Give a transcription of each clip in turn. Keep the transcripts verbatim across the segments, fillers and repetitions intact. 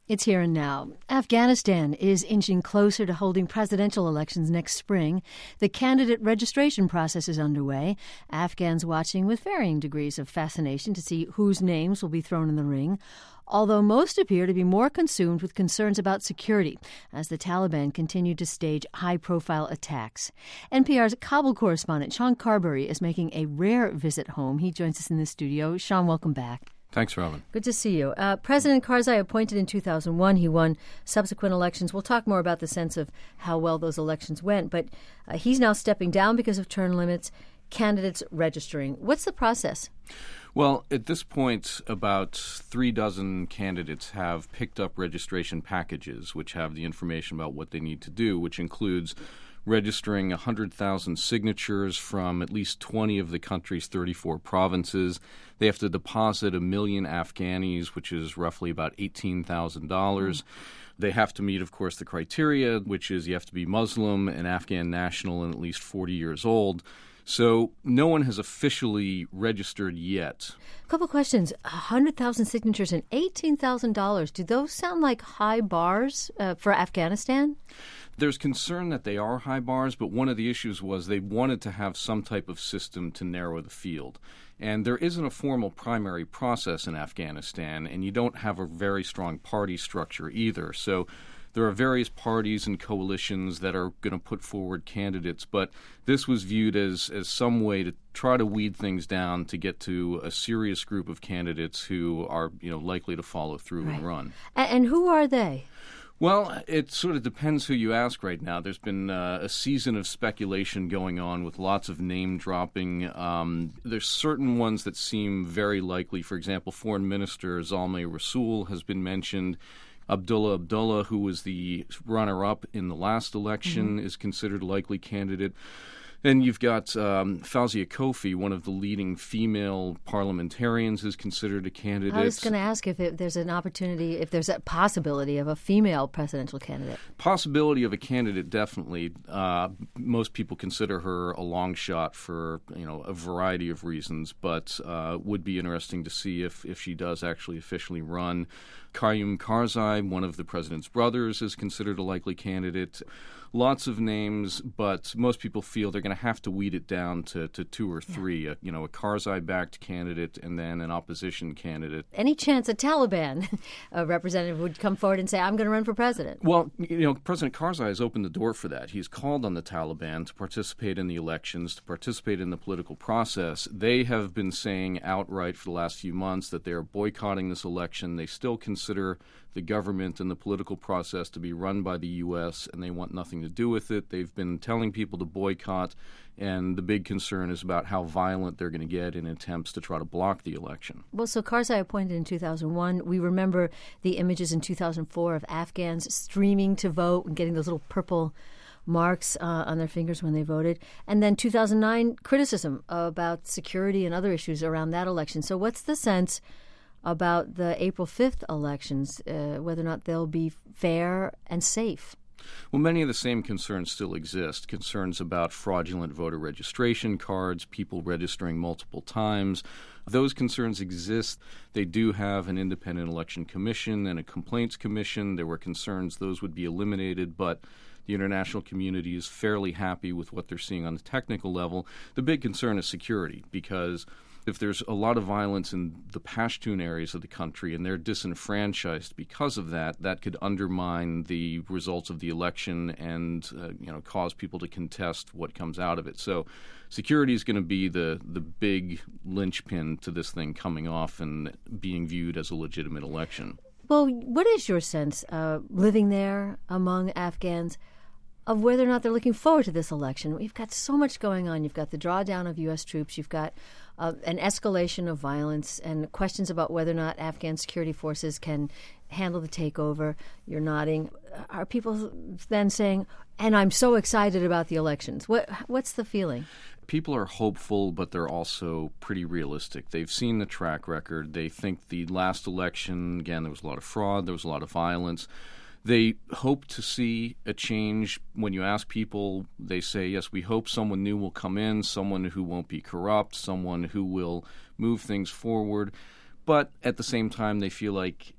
It's here and now. Afghanistan is inching closer to holding presidential elections next spring. The candidate registration process is underway. Afghans watching with varying degrees of fascination to see whose names will be thrown in the ring, although most appear to be more consumed with concerns about security as the Taliban continue to stage high-profile attacks. N P R's Kabul correspondent Sean Carberry is making a rare visit home. He joins us in the studio. Sean, welcome back. Thanks, Robin. Good to see you. Uh, President Karzai appointed in two thousand one. He won subsequent elections. We'll talk more about the sense of how well those elections went, but uh, he's now stepping down because of term limits, candidates registering. What's the process? Well, at this point, about three dozen candidates have picked up registration packages, which have the information about what they need to do, which includes registering one hundred thousand signatures from at least twenty of the country's thirty-four provinces. They have to deposit a million Afghanis, which is roughly about eighteen thousand dollars. Mm-hmm. They have to meet, of course, the criteria, which is you have to be Muslim, an Afghan national, and at least forty years old. So no one has officially registered yet. A couple questions. one hundred thousand signatures and eighteen thousand dollars. Do those sound like high bars uh, for Afghanistan? There's concern that they are high bars, but one of the issues was they wanted to have some type of system to narrow the field. And there isn't a formal primary process in Afghanistan, and you don't have a very strong party structure either. So there are various parties and coalitions that are going to put forward candidates, but this was viewed as, as some way to try to weed things down to get to a serious group of candidates who are, you know, likely to follow through right. and run. And, and who are they? Well, it sort of depends who you ask right now. There's been uh, a season of speculation going on with lots of name dropping. Um, there's certain ones that seem very likely. For example, Foreign Minister Zalmay Rasool has been mentioned. Abdullah Abdullah, who was the runner-up in the last election, mm-hmm. is considered a likely candidate. Then you've got um, Fawzia Koofi, one of the leading female parliamentarians, is considered a candidate. I was going to ask if it, there's an opportunity, if there's a possibility of a female presidential candidate. Possibility of a candidate, definitely. Uh, most people consider her a long shot for, you know, a variety of reasons, but uh, would be interesting to see if, if she does actually officially run. Qayyum Karzai, one of the president's brothers, is considered a likely candidate. Lots of names, but most people feel they're going to have to weed it down to, to two or three. Yeah. A, you know, a Karzai-backed candidate and then an opposition candidate. Any chance a Taliban a representative would come forward and say, I'm going to run for president? Well, you know, President Karzai has opened the door for that. He's called on the Taliban to participate in the elections, to participate in the political process. They have been saying outright for the last few months that they are boycotting this election. They still consider the government and the political process to be run by the U S, and they want nothing to do with it. They've been telling people to boycott, and the big concern is about how violent they're going to get in attempts to try to block the election. Well, so Karzai appointed in two thousand one. We remember the images in two thousand four of Afghans streaming to vote and getting those little purple marks uh, on their fingers when they voted. And then two thousand nine, criticism about security and other issues around that election. So what's the sense about the April fifth elections, uh, whether or not they'll be fair and safe? Well, many of the same concerns still exist. Concerns about fraudulent voter registration cards, people registering multiple times. Those concerns exist. They do have an independent election commission and a complaints commission. There were concerns those would be eliminated, but the international community is fairly happy with what they're seeing on the technical level. The big concern is security, because if there's a lot of violence in the Pashtun areas of the country and they're disenfranchised because of that, that could undermine the results of the election and uh, you know cause people to contest what comes out of it. So security is going to be the, the big linchpin to this thing coming off and being viewed as a legitimate election. Well, what is your sense, uh, living there among Afghans, of whether or not they're looking forward to this election? We've got so much going on. You've got the drawdown of U S troops. You've got uh, an escalation of violence and questions about whether or not Afghan security forces can handle the takeover. You're nodding. Are people then saying, and I'm so excited about the elections? What What's the feeling? People are hopeful, but they're also pretty realistic. They've seen the track record. They think the last election, again, there was a lot of fraud, there was a lot of violence. They hope to see a change. When you ask people, they say, yes, we hope someone new will come in, someone who won't be corrupt, someone who will move things forward. But at the same time, they feel like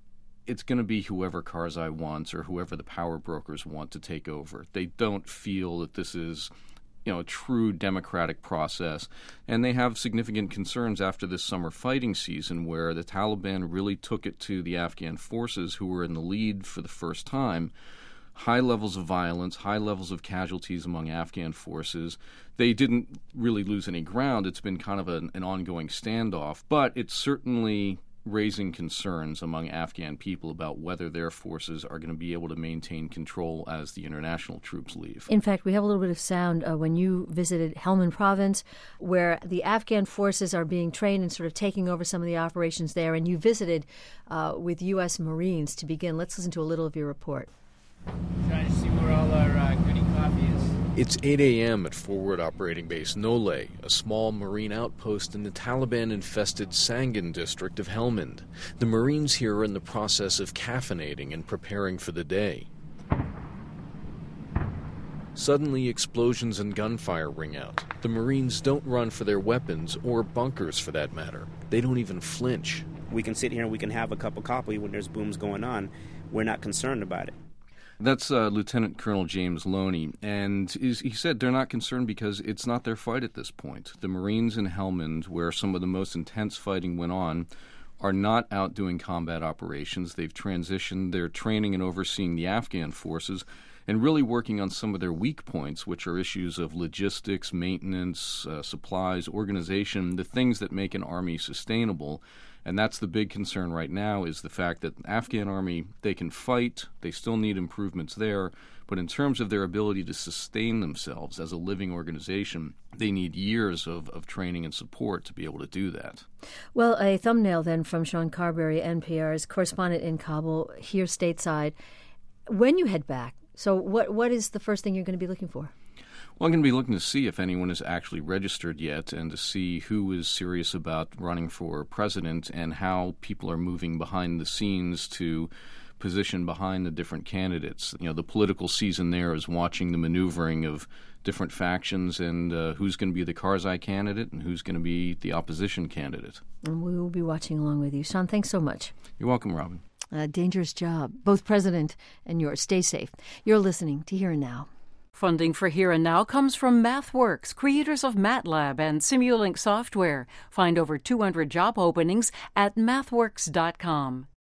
it's going to be whoever Karzai wants or whoever the power brokers want to take over. They don't feel that this is, you know, a true democratic process. And they have significant concerns after this summer fighting season where the Taliban really took it to the Afghan forces who were in the lead for the first time. High levels of violence, high levels of casualties among Afghan forces. They didn't really lose any ground. It's been kind of an, an ongoing standoff, but it's certainly raising concerns among Afghan people about whether their forces are going to be able to maintain control as the international troops leave. In fact, we have a little bit of sound uh, when you visited Helmand province, where the Afghan forces are being trained and sort of taking over some of the operations there, and you visited uh, with U S Marines to begin. Let's listen to a little of your report. Trying to see where all our uh, goody coffee is. It's eight a.m. at Forward Operating Base Nole, a small Marine outpost in the Taliban-infested Sangin district of Helmand. The Marines here are in the process of caffeinating and preparing for the day. Suddenly, explosions and gunfire ring out. The Marines don't run for their weapons, or bunkers for that matter. They don't even flinch. We can sit here and we can have a cup of coffee when there's booms going on. We're not concerned about it. That's uh, Lieutenant Colonel James Loney, and is, he said they're not concerned because it's not their fight at this point. The Marines in Helmand, where some of the most intense fighting went on, are not out doing combat operations. They've transitioned their training and overseeing the Afghan forces and really working on some of their weak points, which are issues of logistics, maintenance, uh, supplies, organization, the things that make an army sustainable. And that's the big concern right now is the fact that the Afghan army, they can fight, they still need improvements there, but in terms of their ability to sustain themselves as a living organization, they need years of, of training and support to be able to do that. Well, a thumbnail then from Sean Carberry, N P R's correspondent in Kabul, here stateside. When you head back, so what what is the first thing you're going to be looking for? Well, I'm going to be looking to see if anyone is actually registered yet and to see who is serious about running for president and how people are moving behind the scenes to position behind the different candidates. You know, the political season there is watching the maneuvering of different factions and uh, who's going to be the Karzai candidate and who's going to be the opposition candidate. And we will be watching along with you. Sean, thanks so much. You're welcome, Robin. A dangerous job, both president and yours. Stay safe. You're listening to Here and Now. Funding for Here and Now comes from MathWorks, creators of MATLAB and Simulink software. Find over two hundred job openings at mathworks dot com.